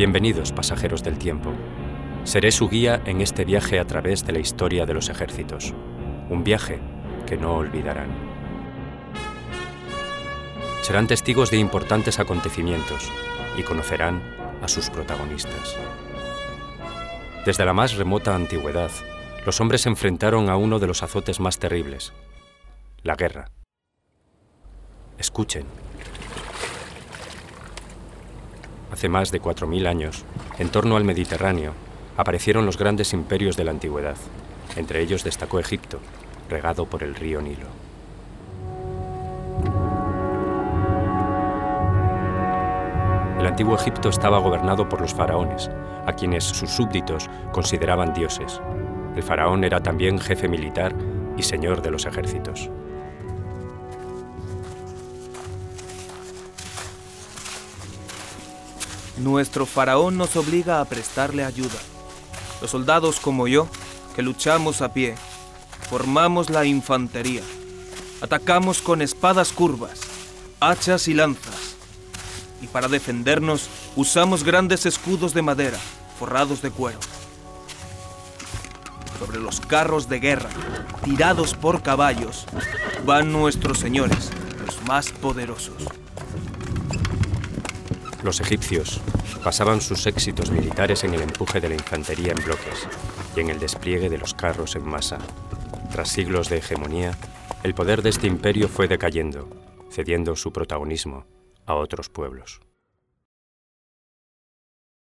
Bienvenidos, pasajeros del tiempo. Seré su guía en este viaje a través de la historia de los ejércitos. Un viaje que no olvidarán. Serán testigos de importantes acontecimientos y conocerán a sus protagonistas. Desde la más remota antigüedad, los hombres se enfrentaron a uno de los azotes más terribles, la guerra. Escuchen. Hace más de 4000 años, en torno al Mediterráneo, aparecieron los grandes imperios de la antigüedad. Entre ellos destacó Egipto, regado por el río Nilo. El antiguo Egipto estaba gobernado por los faraones, a quienes sus súbditos consideraban dioses. El faraón era también jefe militar y señor de los ejércitos. Nuestro faraón nos obliga a prestarle ayuda. Los soldados como yo, que luchamos a pie, formamos la infantería. Atacamos con espadas curvas, hachas y lanzas. Y para defendernos, usamos grandes escudos de madera, forrados de cuero. Sobre los carros de guerra, tirados por caballos, van nuestros señores, los más poderosos. Los egipcios basaban sus éxitos militares en el empuje de la infantería en bloques y en el despliegue de los carros en masa. Tras siglos de hegemonía, el poder de este imperio fue decayendo, cediendo su protagonismo a otros pueblos.